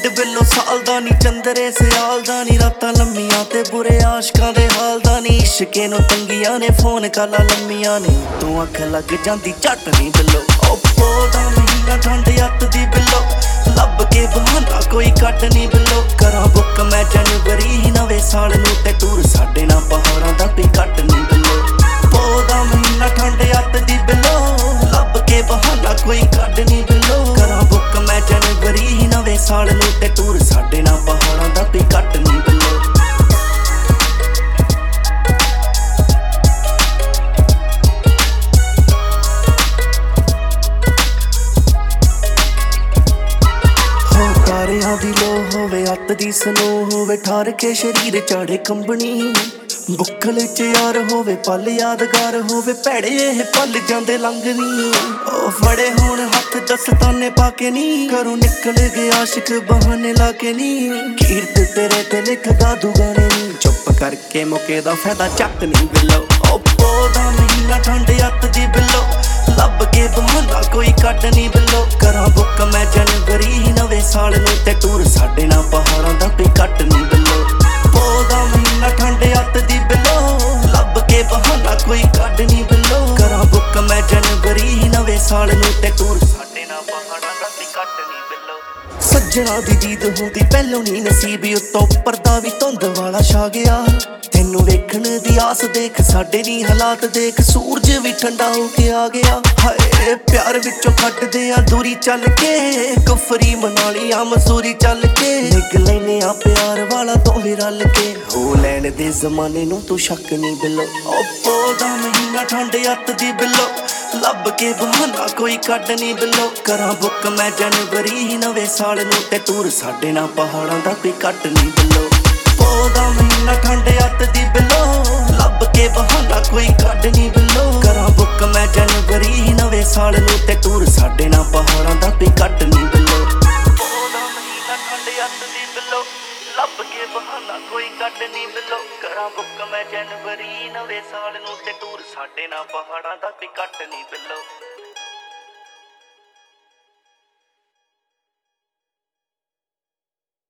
ਛੱਡ ਬਿੱਲੋ ਸਾਲ ਦਾ ਨੀ ਚੰਦਰੇ ਸਿਆਲ ਦਾ ਨੀ ਰਾਤਾਂ ਲੰਮੀਆਂ ਤੇ ਬੁਰੇ ਆਸ਼ਕਾਂ ਦੇ ਹਾਲ ਦਾ ਨੀ ਇਸ਼ਕੇ ਨੂੰ ਤੰਗੀਆਂ ਨੇ ਫੋਨ ਕਾਲਾਂ ਲੰਮੀਆਂ ਨੇ ਤੂੰ ਅੱਖ ਲੱਗ ਜਾਂਦੀ ਝੱਟ ਨੀ ਬਿੱਲੋ ਓਪੋ ਦਾ ਮਹੀਨਾ ਠੰਡ ਅੱਤ ਦੀ ਬਿੱਲੋ ਲੱਭ ਕੇ ਬਹਾਨਾ ਕੋਈ ਕੱਢ ਨੀ ਬਿੱਲੋ ਕਰਾਂ ਬੁੱਕ ਮੈਂ ਜਨਵਰੀ ਨਵੇਂ ਸਾਲ ਨੂੰ ਤੇ ਟੂਰ ਸਾਡੇ ਨਾਲ ਪਹਾੜਾਂ ਦਾ ਕੋਈ ਕੱਟ ਨੀ ਬਿੱਲੋ ਪੋ ਦਾ ਮਹੀਨਾ ਠੰਡ ਅੱਤ ਦੀ ਬਿੱਲੋ ਲੱਭ ਕੇ ਬਹਾਨਾ ਕੋਈ ਕੱਢ ਨੀ ਬਿੱਲੋ ਕਰਾਂ ਬੁੱਕ ਮੈਂ ਜਨਵਰੀ ਨਵੇਂ ਸਾਲ ਨੂੰ ਤੇ ਟੂਰ ਸਾਡੇ ਨਾਲ ਪਹਾੜਾਂ ਦਾ ਕੋਈ ਕੱਟ ਨੀ ਬਿੱਲੋ ਤਾਰਿਆਂ ਦੀ ਲੋ ਹੋਵੇ ਅੱਤ ਦੀ ਸਨੋ ਹੋਵੇ ਠਾਰ ਕੇ ਸ਼ਰੀਰ ਚਾੜੇ ਕੰਬਣੀ ਬੁੱਕਲ ਚ ਯਾਰ ਹੋਵੇ ਪਲ ਯਾਦਗਾਰ ਹੋਵੇ ਭੈੜੇ ਇਹ ਪਲ ਜਾਂਦੇ ਲੰਘਨੀ ਉਹ ਫੜੇ ਹੋਣ ਹੱਥ ਦਸਤਾਨੇ ਪਾ ਕੇ ਨੀ ਘਰੋਂ ਨਿਕਲ ਗਏ ਆਸ਼ਿਕ ਬਹਾਨੇ ਲਾ ਕੇ ਨੀ ਕੀਰਤ ਤੇਰੇ ਤੇ ਲਿਖਦਾ ਦੂ ਗਾਣੇ ਨੀ ਚੁੱਪ ਕਰਕੇ ਮੁਕੇ ਦਾ ਫਾਇਦਾ ਚੱਕ ਨੀ ਬਿੱਲੋ ਓਪੋ ਦਾ ਮਹੀਨਾ ਠੰਡ ਅੱਤ ਦੀ ਬਿੱਲੋ ਲੱਭ ਕੇ ਬਹਾਨਾ ਕੋਈ ਕੱਢ ਨੀ ਬਿੱਲੋ ਕਰਾਂ ਬੁੱਕ ਮੈਂ ਜਨਵਰੀ ਨਵੇਂ ਸਾਲ ਨੂੰ ਤੇ ਟੂਰ ਸਾਡੇ ਨਾਲ ਪਹਾੜਾਂ ਦਾ ਕੋਈ ਕੱਟ ਨੀ ਬਿੱਲੋ ਪੋ ਦਾ ਮਹੀਨਾ ਠੰਡ ਅੱਤ ਦੀ ਬਿੱਲੋ ਲੱਭ ਕੇ ਬਹਾਨਾ ਕੋਈ ਕੱਢ ਨੀ ਬਿੱਲੋ ਕਰਾਂ ਬੁੱਕ ਮੈਂ ਜਨਵਰੀ ਨਵੇਂ ਸਾਲ ਨੂੰ ਤੇ ਟੂਰ ਸਾਡੇ ਨਾਲ ਪਹਾੜਾਂ ਦਾ ਕੋਈ ਕੱਟ ਨੀ ਬਿੱਲੋ ਸੱਜਣਾ ਦੀ ਦੀਦ ਹੁੰਦੀ ਪਹਿਲੋਂ ਨੀ ਨਸੀਬ ਉੱਤੋਂ ਪਰਦਾ ਵੀ ਧੁੰਦ ਵਾਲਾ ਛਾ ਗਿਆ ਤੈਨੂੰ ਵੇਖਣ ਦੀ ਆਸ ਦੇਖ ਸਾਡੇ ਨੀ ਹਾਲਾਤ ਦੇਖ ਸੂਰਜ ਵੀ ਠੰਡਾ ਹੋ ਕੇ ਆ ਗਿਆ ਹਾਏ ਪਿਆਰ ਵਿੱਚੋਂ ਕੱਟਦੇ ਆ ਦੂਰੀ ਚੱਲ ਕੇ ਕੁਫਰੀ ਮਨਾਲੀ ਆ ਮਸੂਰੀ ਚੱਲ ਕੇ ਨਿਕ ਲੈਨੇ ਆ ਪਿਆਰ ਵਾਲਾ ਦੋਵੇਂ ਰਲ ਕੇ ਹੋ ਲੈਣ ਦੇ ਜ਼ਮਾਨੇ ਨੂੰ ਤੂੰ ਸ਼ੱਕ ਨੀ ਬਿੱਲੋ ਓਪੋ ਦਾ ਮਹੀਨਾ ਠੰਡ ਅੱਤ ਦੀ ਬਿੱਲੋ ਲੱਭ ਕੇ ਬਹਾਨਾ ਕੋਈ ਕੱਢ ਨੀ ਬਿੱਲੋ ਕਰਾਂ ਬੁੱਕ ਮੈਂ ਜਨਵਰੀ ਨਵੇਂ ਸਾਲ ਨੂੰ ਤੇ ਟੂਰ ਸਾਡੇ ਨਾਲ ਪਹਾੜਾਂ ਦਾ ਕੋਈ ਕੱਟ ਨੀ ਬਿੱਲੋ ਪੋ ਦਾ ਮਹੀਨਾ ਠੰਡ ਅੱਤ ਦੀ ਬਿੱਲੋ ਲੱਭ ਕੇ ਬਹਾਨਾ ਕੋਈ ਕੱਢ ਨੀ ਬਿੱਲੋ ਕਰਾਂ ਬੁੱਕ ਮੈਂ ਜਨਵਰੀ ਨਵੇਂ ਸਾਲ ਨੂੰ ਤੇ ਟੂਰ ਸਾਡੇ ਨਾਲ ਪਹਾੜਾਂ ਦਾ ਕੋਈ ਕੱਟ ਨੀ ਬਿੱਲੋ ਪੋ ਦਾ ਮਹੀਨਾ ਠੰਡ ਅੱਤ ਦੀ ਬਿੱਲੋ ਲੱਭ ਕੇ ਬਹਾਨਾ ਕੋਈ ਕੱਢ ਨੀ ਬਿੱਲੋ ਕਰਾਂ ਬੁੱਕ ਮੈਂ ਜਨਵਰੀ ਨਵੇਂ ਸਾਲ ਨੂੰ ਤੇ ਟੂਰ ਸਾਡੇ ਨਾਲ ਪਹਾੜਾਂ ਦਾ ਕੋਈ ਕੱਟ ਨੀ ਬਿੱਲੋ